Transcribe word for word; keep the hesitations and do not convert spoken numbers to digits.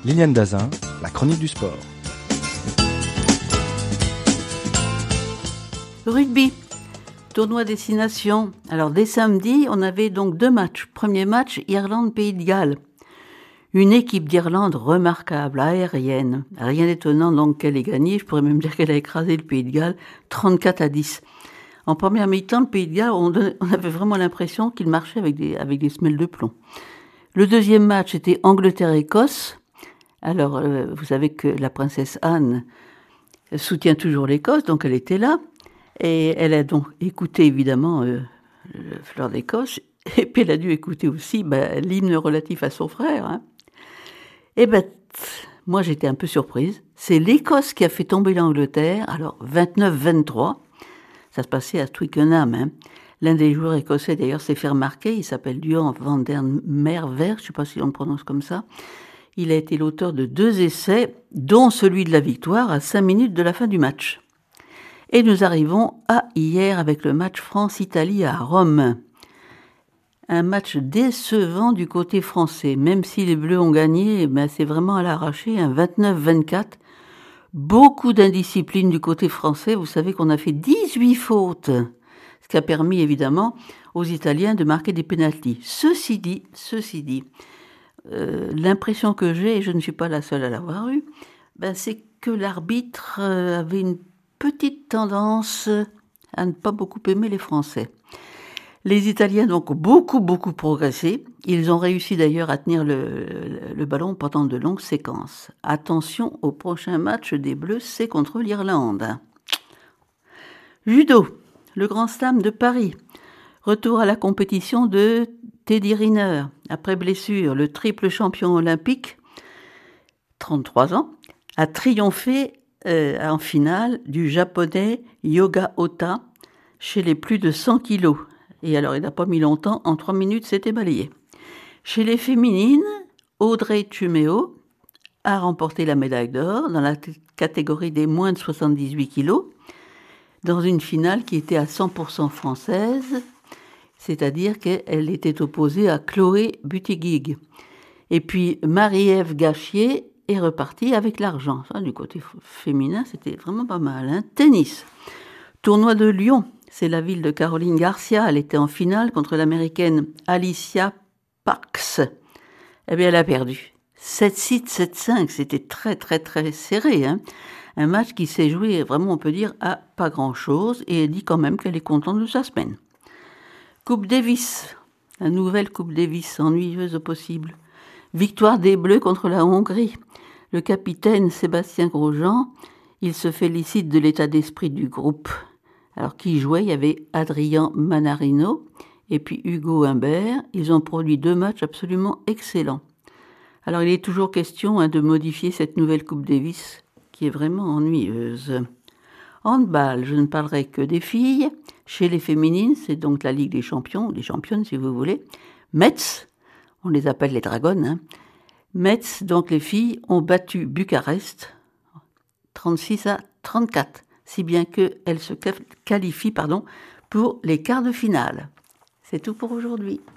Liliane Dazin, la chronique du sport. Rugby, tournoi destination. Alors dès samedi, on avait donc deux matchs. Premier match, Irlande-Pays de Galles. Une équipe d'Irlande remarquable, aérienne. Rien d'étonnant donc qu'elle ait gagné. Je pourrais même dire qu'elle a écrasé le Pays de Galles, trente-quatre à dix. En première mi-temps, le Pays de Galles, on, donnait, on avait vraiment l'impression qu'il marchait avec des, avec des semelles de plomb. Le deuxième match était Angleterre-Écosse. Alors, euh, vous savez que la princesse Anne soutient toujours l'Écosse, donc elle était là. Et elle a donc écouté, évidemment, euh, le Fleur d'Écosse. Et puis, elle a dû écouter aussi bah, l'hymne relatif à son frère. Hein. Et ben, moi, j'étais un peu surprise. C'est l'Écosse qui a fait tomber l'Angleterre. Alors, vingt-neuf vingt-trois. Ça se passait à Twickenham. Hein. L'un des joueurs écossais, d'ailleurs, s'est fait remarquer. Il s'appelle Duhan van der Merwe. Je ne sais pas si on le prononce comme ça. Il a été l'auteur de deux essais, dont celui de la victoire à cinq minutes de la fin du match. Et nous arrivons à hier avec le match France-Italie à Rome. Un match décevant du côté français. Même si les Bleus ont gagné, ben c'est vraiment à l'arraché, un vingt-neuf vingt-quatre. Beaucoup d'indiscipline du côté français. Vous savez qu'on a fait dix-huit fautes, ce qui a permis évidemment aux Italiens de marquer des pénaltys. Ceci dit, ceci dit, euh, l'impression que j'ai, et je ne suis pas la seule à l'avoir eue, ben c'est que l'arbitre euh, avait une petite tendance à ne pas beaucoup aimer les Français. Les Italiens donc ont beaucoup, beaucoup progressé. Ils ont réussi d'ailleurs à tenir le, le, le ballon pendant de longues séquences. Attention au prochain match des Bleus, c'est contre l'Irlande. Judo, le Grand Slam de Paris. Retour à la compétition de Teddy Riner. Après blessure, le triple champion olympique, trente-trois ans, a triomphé euh, en finale du japonais Yoga Ota chez les plus de cent kilos. Et alors, il n'a pas mis longtemps, en trois minutes, c'était balayé. Chez les féminines, Audrey Tumeo a remporté la médaille d'or dans la t- catégorie des moins de soixante-dix-huit kilos, dans une finale qui était à cent pour cent française, c'est-à-dire qu'elle était opposée à Chloé Buttigieg. Et puis, Marie-Ève Gachier est repartie avec l'argent. Ça, du côté f- féminin, c'était vraiment pas mal. Hein. Tennis, tournoi de Lyon. C'est la ville de Caroline Garcia. Elle était en finale contre l'américaine Alicia Parks. Eh bien, elle a perdu. sept six, sept cinq. C'était très, très, très serré. Hein. Un match qui s'est joué, vraiment, on peut dire, à pas grand-chose. Et elle dit quand même qu'elle est contente de sa semaine. Coupe Davis. La nouvelle Coupe Davis, ennuyeuse au possible. Victoire des Bleus contre la Hongrie. Le capitaine Sébastien Grosjean, il se félicite de l'état d'esprit du groupe. Alors, qui jouait? Il y avait Adrien Manarino et puis Hugo Humbert. Ils ont produit deux matchs absolument excellents. Alors, il est toujours question hein, de modifier cette nouvelle Coupe Davis, qui est vraiment ennuyeuse. Handball, je ne parlerai que des filles. Chez les féminines, c'est donc la Ligue des champions, des championnes si vous voulez. Metz, on les appelle les Dragons. Hein. Metz, donc les filles, ont battu Bucarest, trente-six à trente-quatre. Si bien qu'elle se qualifie pardon, pour les quarts de finale. C'est tout pour aujourd'hui.